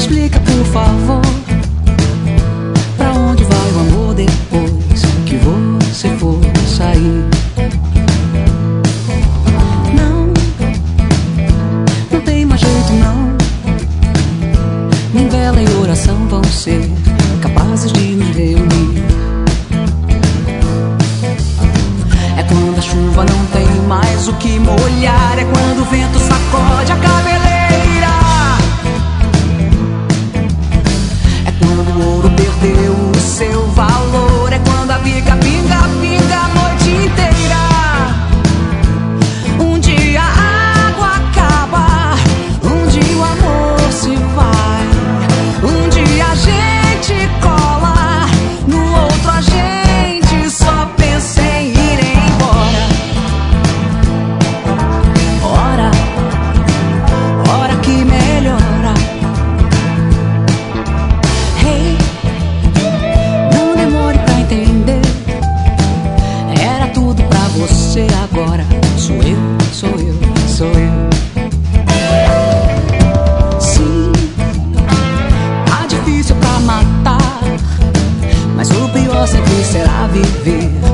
explica, por favor, pra onde vai o amor depois que você for sair? Não tem mais jeito não. Nem vela e oração vão ser capazes de nos reunir. É quando a chuva não tem mais o que molhar, é quando o vento sacode a cabeleira, é quando o ouro perdeu o seu valor, é quando a bica pinga, pinga a noite inteira. Um dia a água acaba, um dia o amor se vai, um dia a gente cola, no outro a gente só pensa em ir embora. Hora que melhora. Hey, não demore pra entender. Era tudo pra você, agora sou eu, sou eu, sou eu. Sim, tá difícil pra matar, mas o pior sempre será viver